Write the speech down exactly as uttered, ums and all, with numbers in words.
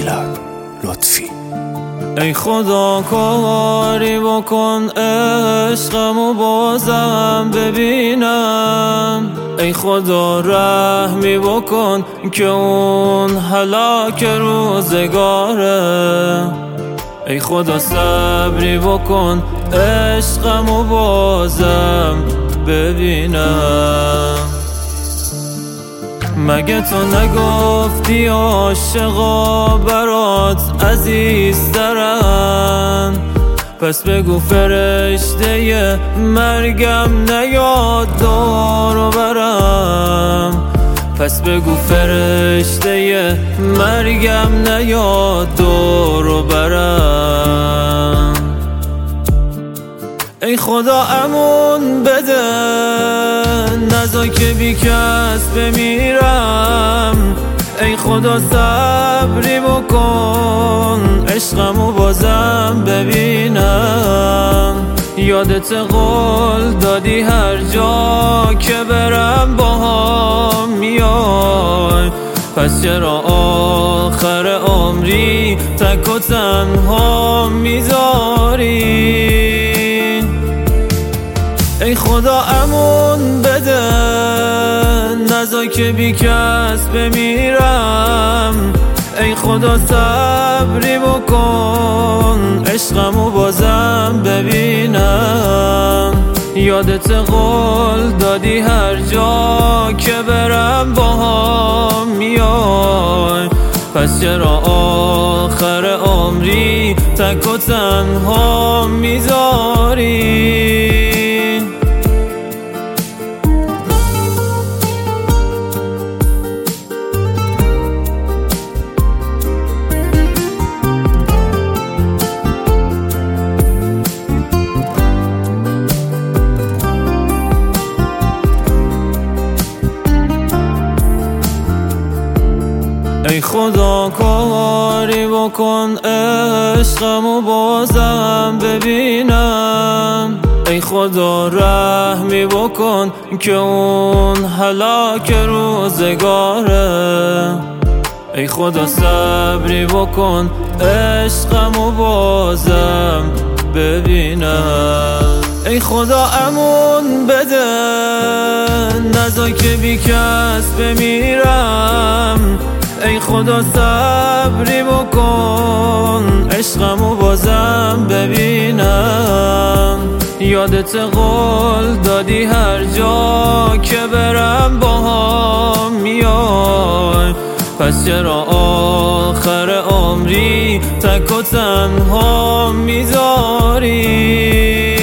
میلاد لطفی. ای خدا کاری بکن عشقمو بازم ببینم، ای خدا رحمی بکن که اون هلاک روزگاره، ای خدا صبری بکن عشقمو بازم ببینم. مگه تو نگفتی عاشقا برات عزیزترن؟ پس بگو فرشته مرگم نیاد دور برم، پس بگو فرشته مرگم نیاد دور برم. ای خدا امون بده نذار که بی کس بمیرم، ای خدا صبری بکن عشقمو بازم ببینم. یادت قول دادی هر جا که برم باهم میای، پس چرا آخر عمری تک و تنها میذاری؟ ای خدا امون بده نذار که بی کس بمیرم، ای خدا صبری بکن عشقمو بازم ببینم. یادت قول دادی هر جا که برم باهم میای، پس چرا آخر عمری تک و تنها میذاری؟ ای خدا کاری بکن عشقمو بازم ببینم، ای خدا رحمی بکن که اون هلاک روزگاره، ای خدا صبری بکن عشقمو بازم ببینم. ای خدا امون بده نذار که بی کس بمیرم، ای خدا صبری بکن عشقمو بازم ببینم. یادت قول دادی هر جا که برم باهم میای، پس چرا آخر عمری تک و تنها میذاری؟